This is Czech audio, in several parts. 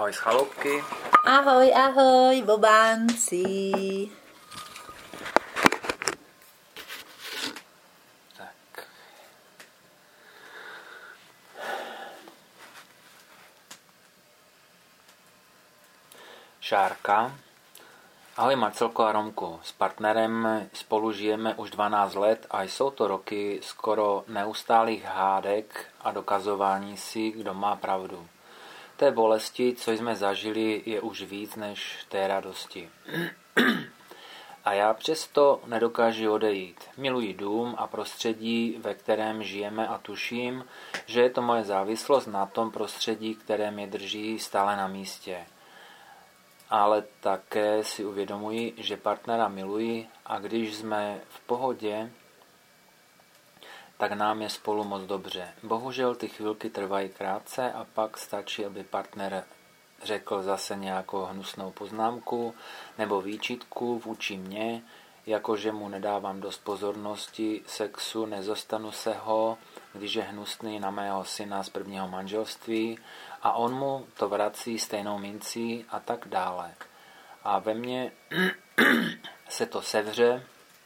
Ahoj z chaloupky. Ahoj, ahoj, bobánci. Tak. Šárka. Ahoj Marcelko a Romku. S partnerem spolu žijeme už 12 let a jsou to roky skoro neustálých hádek a dokazování si, kdo má pravdu. Té bolesti, co jsme zažili, je už víc než té radosti. A já přesto nedokážu odejít. Miluji dům a prostředí, ve kterém žijeme a tuším, že je to moje závislost na tom prostředí, které mě drží stále na místě. Ale také si uvědomuji, že partnera miluji a když jsme v pohodě, tak nám je spolu moc dobře. Bohužel ty chvilky trvají krátce a pak stačí, aby partner řekl zase nějakou hnusnou poznámku nebo výčitku vůči mně, jakože mu nedávám dost pozornosti, sexu, nezostanu se ho, když je hnusný na mého syna z prvního manželství a on mu to vrací stejnou mincí a tak dále. A ve mně se to sevře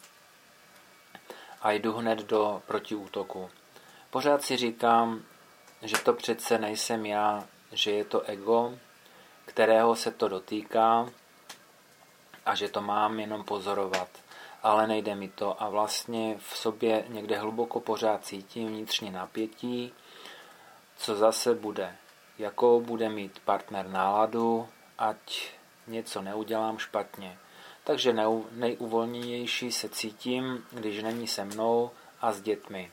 a jdu hned do protiútoku. Pořád si říkám, že to přece nejsem já, že je to ego, kterého se to dotýká a že to mám jenom pozorovat. Ale nejde mi to a vlastně v sobě někde hluboko pořád cítím vnitřní napětí, co zase bude, jakou bude mít partner náladu, ať něco neudělám špatně. Takže nejuvolněnější se cítím, když není se mnou a s dětmi.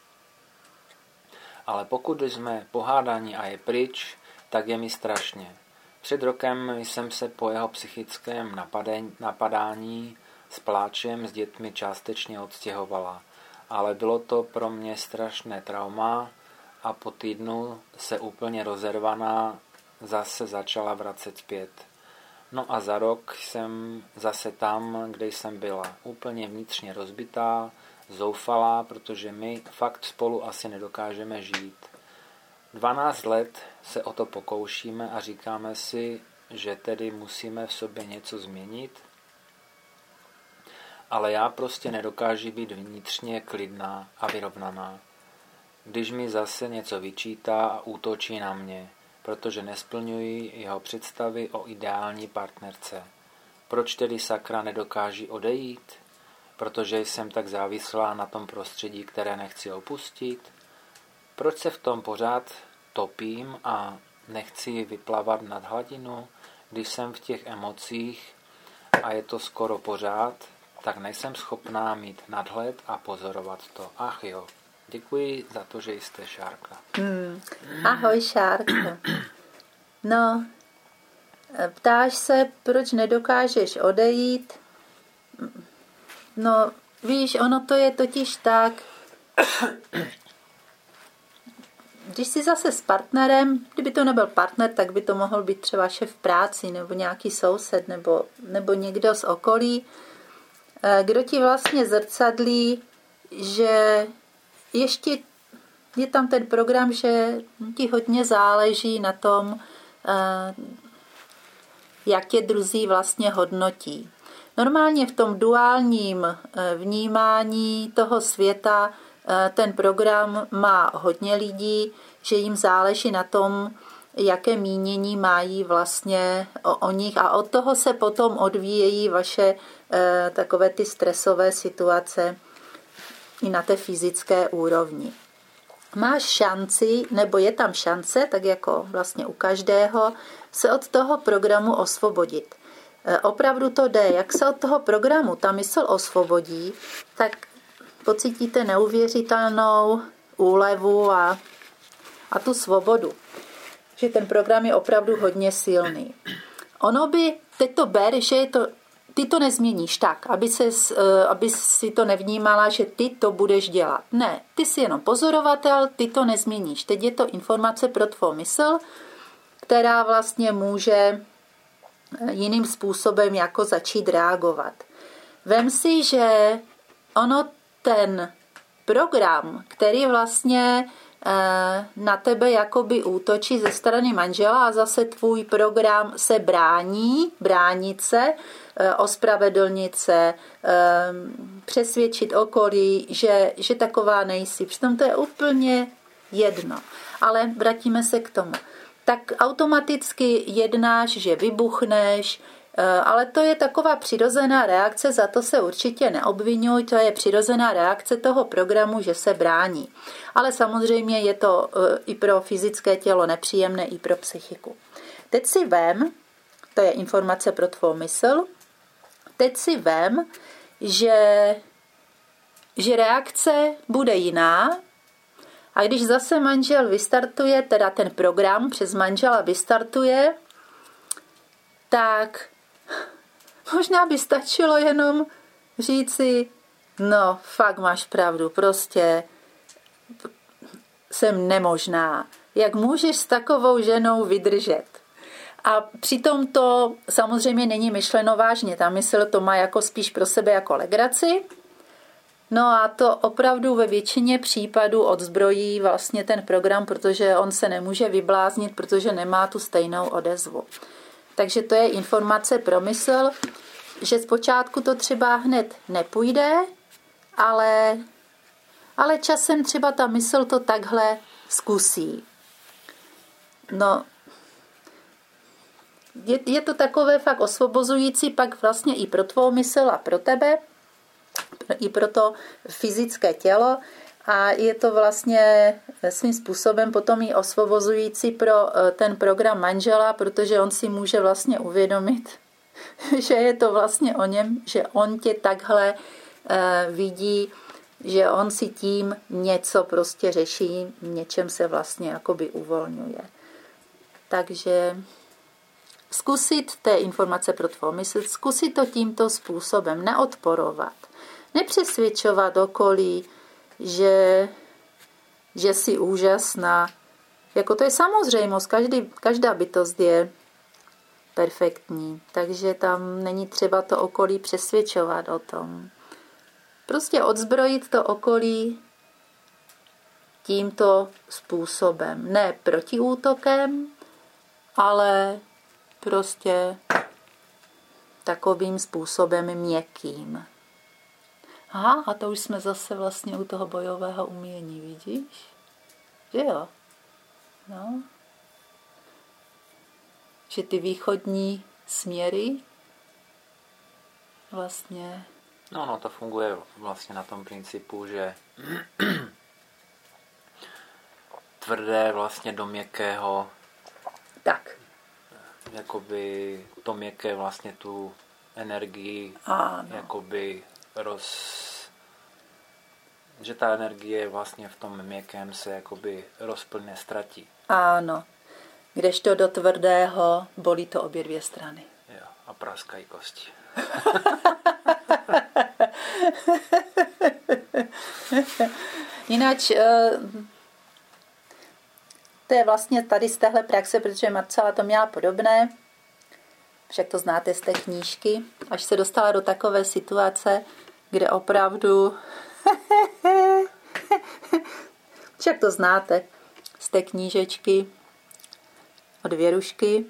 Ale pokud jsme pohádáni a je pryč, tak je mi strašně. Před rokem jsem se po jeho psychickém napadání s pláčem s dětmi částečně odstěhovala. Ale bylo to pro mě strašné trauma a po týdnu se úplně rozervaná zase začala vracet zpět. No a za rok jsem zase tam, kde jsem byla. Úplně vnitřně rozbitá, zoufalá, protože my fakt spolu asi nedokážeme žít. 12 let se o to pokoušíme a říkáme si, že tedy musíme v sobě něco změnit, ale já prostě nedokážu být vnitřně klidná a vyrovnaná. Když mi zase něco vyčítá a útočí na mě, protože nesplňuji jeho představy o ideální partnerce. Proč tedy sakra nedokáží odejít? Protože jsem tak závislá na tom prostředí, které nechci opustit? Proč se v tom pořád topím a nechci vyplavat nad hladinu, když jsem v těch emocích a je to skoro pořád, tak nejsem schopná mít nadhled a pozorovat to. Ach jo. Děkuji za to, že jste Šárka. Ahoj, Šárko. No, ptáš se, proč nedokážeš odejít? No, víš, ono to je totiž tak, když jsi zase s partnerem, kdyby to nebyl partner, tak by to mohl být třeba šéf v práci, nebo nějaký soused, nebo někdo z okolí, kdo ti vlastně zrcadlí, že ještě je tam ten program, že ti hodně záleží na tom, jak tě druzí vlastně hodnotí. Normálně v tom duálním vnímání toho světa ten program má hodně lidí, že jim záleží na tom, jaké mínění mají vlastně o nich a od toho se potom odvíjejí vaše takové ty stresové situace i na té fyzické úrovni. Máš šanci, nebo je tam šance, tak jako vlastně u každého, se od toho programu osvobodit. Opravdu to jde. Jak se od toho programu ta mysl osvobodí, tak pocítíte neuvěřitelnou úlevu a tu svobodu. Že ten program je opravdu hodně silný. Ono by, teď to ber, že je to, ty to nezměníš tak, aby si to nevnímala, že ty to budeš dělat. Ne, ty jsi jenom pozorovatel, ty to nezměníš. Teď je to informace pro tvou mysl, která vlastně může jiným způsobem jako začít reagovat. Vem si, že ono ten program, který vlastně na tebe jakoby útočí ze strany manžela a zase tvůj program se bránit se, ospravedlnit se, přesvědčit okolí, že taková nejsi. Přitom to je úplně jedno. Ale vrátíme se k tomu. Tak automaticky jednáš, že vybuchneš, ale to je taková přirozená reakce, za to se určitě neobvinuj, to je přirozená reakce toho programu, že se brání. Ale samozřejmě je to i pro fyzické tělo nepříjemné, i pro psychiku. Teď si vem, to je informace pro tvou mysl, teď si vem, že reakce bude jiná, a když zase manžel vystartuje, teda ten program přes manžela vystartuje, tak možná by stačilo jenom říci, no fakt máš pravdu, prostě jsem nemožná. Jak můžeš s takovou ženou vydržet? A přitom to samozřejmě není myšleno vážně. Ta mysl to má jako spíš pro sebe jako legraci. No a to opravdu ve většině případů odzbrojí vlastně ten program, protože on se nemůže vybláznit, protože nemá tu stejnou odezvu. Takže to je informace pro mysl, že zpočátku to třeba hned nepůjde, ale časem třeba ta mysl to takhle zkusí. No, je to takové fakt osvobozující pak vlastně i pro tvou mysl a pro tebe, i pro to fyzické tělo a je to vlastně svým způsobem potom i osvobozující pro ten program manžela, protože on si může vlastně uvědomit, že je to vlastně o něm, že on tě takhle vidí, že on si tím něco prostě řeší, něčem se vlastně jakoby uvolňuje. Takže zkusit, to je informace pro tvou mysl, zkusit to tímto způsobem, neodporovat, nepřesvědčovat okolí, že jsi úžasná. Jako to je samozřejmost, každá bytost je perfektní, takže tam není třeba to okolí přesvědčovat o tom. Prostě odzbrojit to okolí tímto způsobem. Ne protiútokem, ale prostě takovým způsobem měkkým. Aha, a to už jsme zase vlastně u toho bojového umění, vidíš? Že jo? No. Že ty východní směry vlastně... No, to funguje vlastně na tom principu, že tvrdé vlastně do měkkého. Tak. Jakoby to měkké vlastně tu energii jakoby že ta energie vlastně v tom měkkém se jakoby rozplně ztratí. Ano. Kdežto do tvrdého bolí to obě dvě strany. Jo, a praskají kosti. Jinak to je vlastně tady z téhle praxe, protože Marcela to měla podobné, však to znáte z té knížky, až se dostala do takové situace, kde opravdu však to znáte z té knížečky od Věrušky,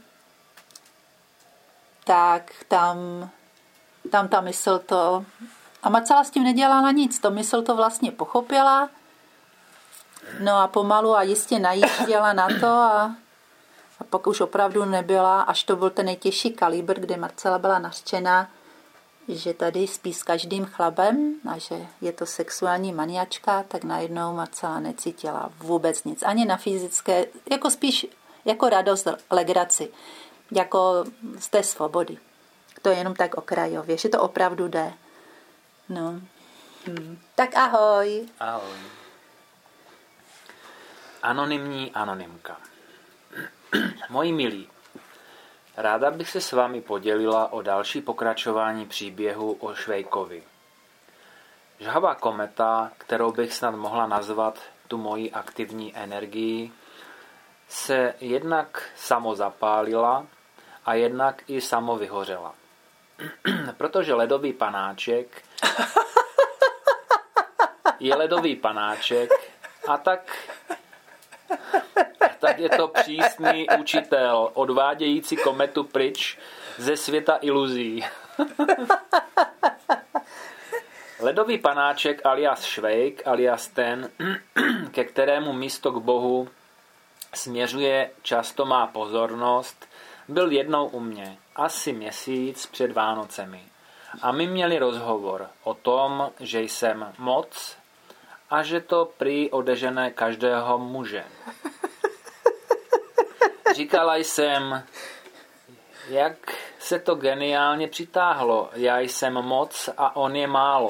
tak tam ta mysl to... A Marcela s tím nedělala nic, to mysl to vlastně pochopila, no a pomalu a jistě najížděla na to a pak už opravdu nebyla, až to byl ten nejtěžší kalibr, kde Marcela byla nařčená, že tady spí s každým chlapem a že je to sexuální maniačka, tak najednou Marcela necítila vůbec nic. Ani na fyzické, jako spíš jako radost, legraci, jako z té svobody. To je jenom tak okrajově, že to opravdu jde. No. Tak ahoj. Ahoj. Anonymní anonymka. Moji milí, ráda bych se s vámi podělila o další pokračování příběhu o Švejkovi. Žhavá kometa, kterou bych snad mohla nazvat tu moji aktivní energii, se jednak samozapálila a jednak i samo vyhořela. Protože ledový panáček je ledový panáček a tak tak je to přísný učitel, odvádějící kometu pryč ze světa iluzí. Ledový panáček alias Švejk alias ten, ke kterému místo k Bohu směřuje často má pozornost, byl jednou u mě, asi měsíc před Vánocemi. A my měli rozhovor o tom, že jsem moc a že to prý odežené každého muže. Říkala jsem, jak se to geniálně přitáhlo. Já jsem moc a on je málo.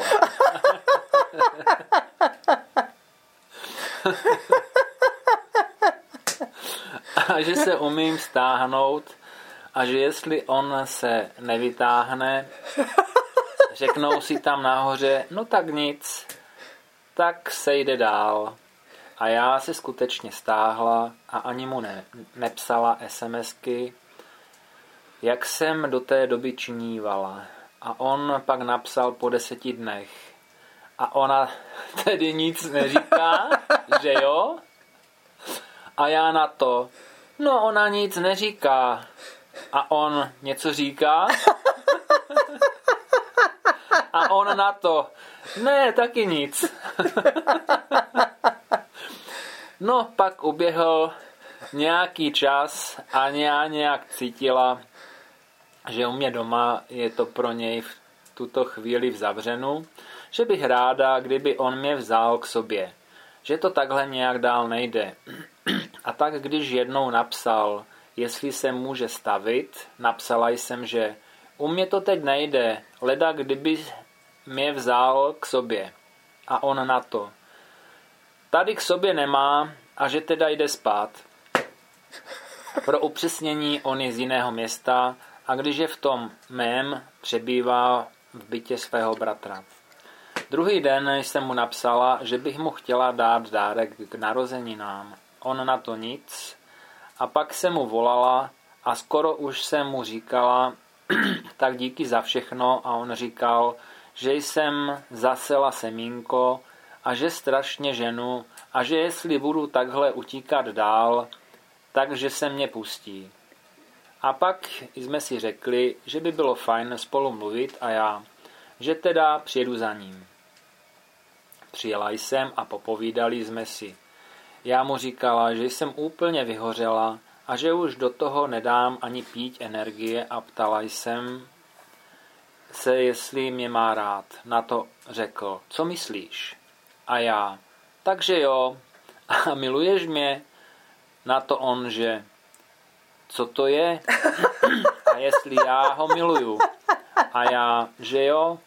A že se umím stáhnout a že jestli on se nevytáhne, řeknou si tam nahoře, no tak nic, tak se jde dál. A já se skutečně stáhla a ani mu nepsala SMSky, jak jsem do té doby činívala. A on pak napsal po 10 dnech. A ona tedy nic neříká, že jo? A já na to, no ona nic neříká. A on něco říká? A on na to, ne, taky nic. No, pak uběhl nějaký čas a já nějak cítila, že u mě doma je to pro něj v tuto chvíli v zavřenu, že bych ráda, kdyby on mě vzal k sobě, že to takhle nějak dál nejde. A tak když jednou napsal, jestli se může stavit, napsala jsem, že u mě to teď nejde, leda kdyby mě vzal k sobě. A on na to, tady k sobě nemá a že teda jde spát. Pro upřesnění, on je z jiného města a když je v tom mém, přebývá v bytě svého bratra. Druhý den jsem mu napsala, že bych mu chtěla dát dárek k narozeninám. On na to nic a pak jsem mu volala a skoro už jsem mu říkala, tak díky za všechno a on říkal, že jsem zasela semínko a že strašně ženu a že jestli budu takhle utíkat dál, takže se mě pustí. A pak jsme si řekli, že by bylo fajn spolu mluvit a já, že teda přijedu za ním. Přijela jsem a popovídali jsme si. Já mu říkala, že jsem úplně vyhořela a že už do toho nedám ani pít energie a ptala jsem se, jestli mě má rád. Na to řekl, co myslíš? A já, takže jo, a miluješ mě? Na to on, že co to je? A jestli já ho miluju? A já, že jo,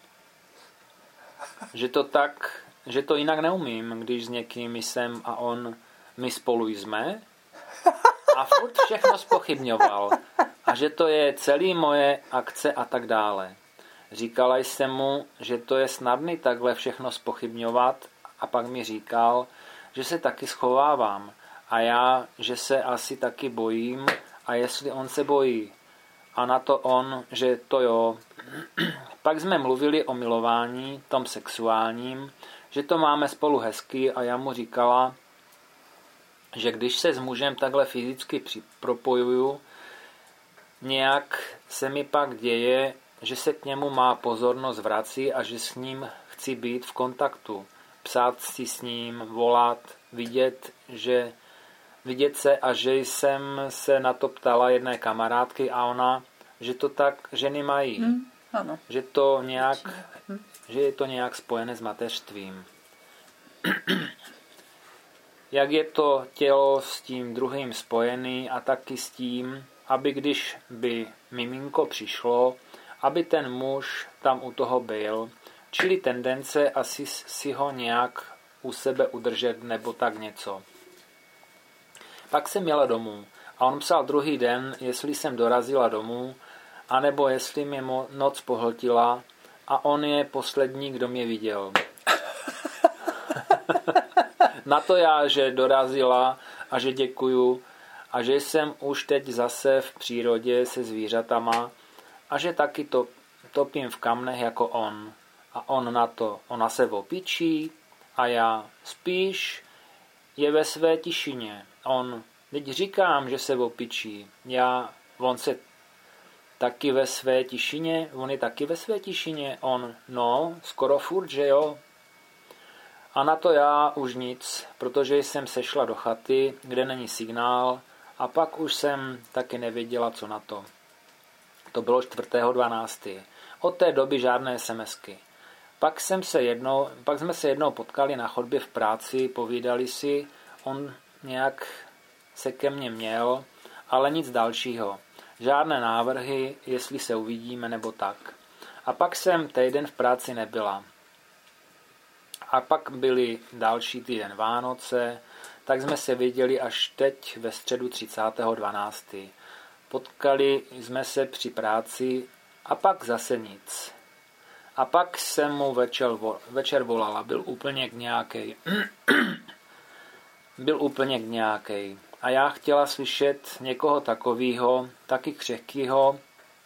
že to tak, že to jinak neumím, když s někým jsem a on, my spolu jsme a furt všechno zpochybňoval a že to je celý moje akce a tak dále. Říkala jsem mu, že to je snadný takhle všechno zpochybňovat a pak mi říkal, že se taky schovávám a já, že se asi taky bojím a jestli on se bojí. A na to on, že to jo. Pak jsme mluvili o milování, tom sexuálním, že to máme spolu hezky a já mu říkala, že když se s mužem takhle fyzicky propojuju, nějak se mi pak děje, že se k němu má pozornost vrací a že s ním chci být v kontaktu. Psát si s ním, volat, vidět se a že jsem se na to ptala jedné kamarádky a ona, že to tak ženy mají. Ano. Že je to nějak spojené s mateřstvím. Jak je to tělo s tím druhým spojený a taky s tím, aby když by miminko přišlo, aby ten muž tam u toho byl, čili tendence asi si ho nějak u sebe udržet nebo tak něco. Pak jsem jela domů a on psal druhý den, jestli jsem dorazila domů, anebo jestli mě noc pohltila a on je poslední, kdo mě viděl. Na to já, že dorazila a že děkuju a že jsem už teď zase v přírodě se zvířatama a že taky topím v kamnech jako on. A on na to, ona se opičí a já spíš je ve své tišině. On, Teď říkám, že se opičí. On se taky ve své tišině, on je taky ve své tišině, skoro furt, že jo. A na to já už nic, protože jsem sešla do chaty, kde není signál a pak už jsem taky nevěděla, co na to. To bylo 4.12. Od té doby žádné SMSky. Pak jsme se jednou potkali na chodbě v práci, povídali si, on nějak se ke mně měl, ale nic dalšího. Žádné návrhy, jestli se uvidíme nebo tak. A pak jsem týden v práci nebyla. A pak byly další týden Vánoce, tak jsme se viděli až teď ve středu 30.12. Potkali jsme se při práci a pak zase nic. A pak jsem mu večer volala, byl úplně nějakej. A já chtěla slyšet někoho takového, taky křehkýho,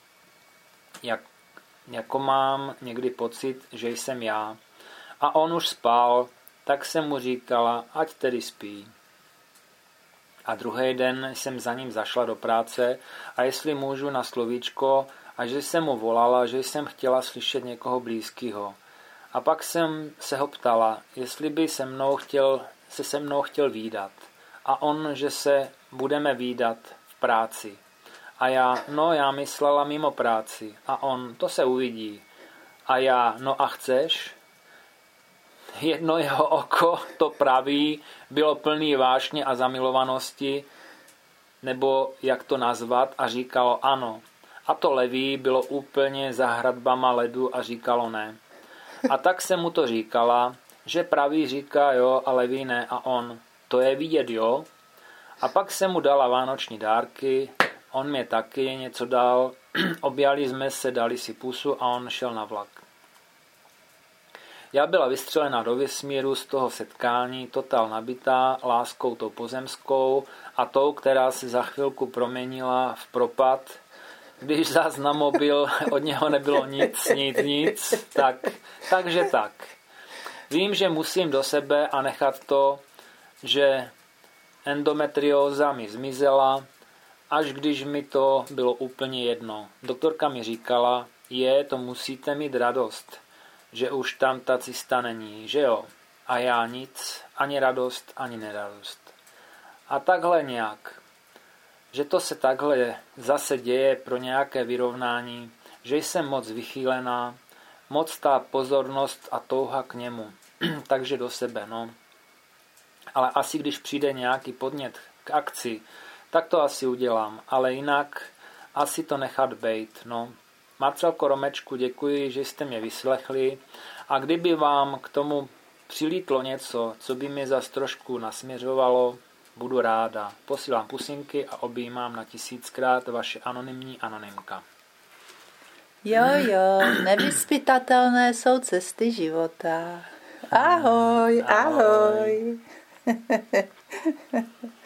jako mám někdy pocit, že jsem já. A on už spal, tak jsem mu říkala, ať tedy spí. A druhý den jsem za ním zašla do práce a jestli můžu na slovíčko, a že jsem mu volala, že jsem chtěla slyšet někoho blízkého. A pak jsem se ho ptala, jestli by se mnou chtěl vídat. A on, že se budeme vídat v práci. A já myslela mimo práci. A on, to se uvidí. A já, a chceš? Jedno jeho oko, to pravý, bylo plný vášně a zamilovanosti, nebo jak to nazvat, a říkalo ano. A to levý bylo úplně za hradbama ledu a říkalo ne. A tak jsem mu to říkala, že pravý říká jo a levý ne a on, to je vidět jo. A pak jsem mu dala vánoční dárky, on mě taky něco dal, objali jsme se, dali si pusu a on šel na vlak. Já byla vystřelena do vesmíru z toho setkání, totál nabitá láskou tou pozemskou a tou, která se za chvilku proměnila v propad. Když zás na mobil od něho nebylo nic, takže tak. Vím, že musím do sebe a nechat to, že endometrióza mi zmizela, až když mi to bylo úplně jedno. Doktorka mi říkala, to musíte mít radost, že už tam ta cysta není, že jo? A já nic, ani radost, ani neradost. A takhle nějak. Že to se takhle zase děje pro nějaké vyrovnání, že jsem moc vychýlená, moc ta pozornost a touha k němu. Takže do sebe, Ale asi když přijde nějaký podnět k akci, tak to asi udělám, ale jinak asi to nechat bejt, Marcelko Romečku, děkuji, že jste mě vyslechli a kdyby vám k tomu přilítlo něco, co by mě zas trošku nasměřovalo, budu ráda. Posílám pusinky a objímám na 1000krát vaše anonymní anonymka. Jo, nevyzpytatelné jsou cesty života. Ahoj.